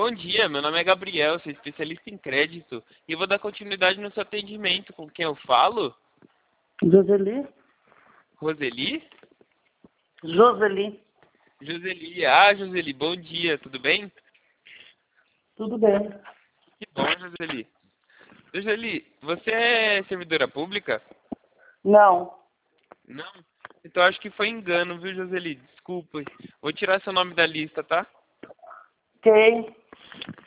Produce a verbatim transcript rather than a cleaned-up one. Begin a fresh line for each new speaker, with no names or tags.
Bom dia, meu nome é Gabriel, sou especialista em crédito e vou dar continuidade no seu atendimento. Com quem eu falo?
Joseli?
Roseli?
Joseli.
Joseli. Ah, Joseli, bom dia, tudo bem?
Tudo bem.
Que bom, Joseli. Joseli, você é servidora pública?
Não.
Não? Então acho que foi engano, viu, Joseli? Desculpa. Vou tirar seu nome da lista, tá?
Quem?